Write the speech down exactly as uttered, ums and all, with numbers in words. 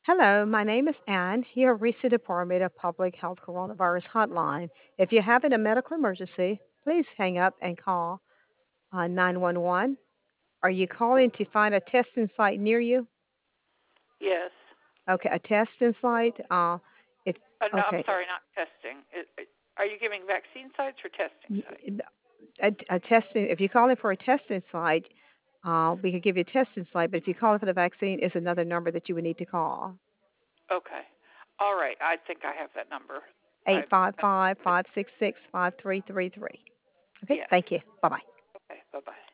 Hello, my name is Anne. You have reached the Department of Public Health Coronavirus Hotline. If you're having a medical emergency, please hang up and call uh, nine one one. Are you calling to find a testing site near you? Yes. Okay, a testing site. Uh, if Uh, no, I'm okay, sorry, not testing. It, it, are you giving vaccine sites or testing y- sites? a, a testing. If you're calling for a testing site, uh, we could give you a testing site. But if you're calling for the vaccine, it's another number that you would need to call. Okay. All right. I think I have that number. I Eight five uh, five five six six five three three three. Okay, yes. thank you. Bye bye. Okay. Bye bye.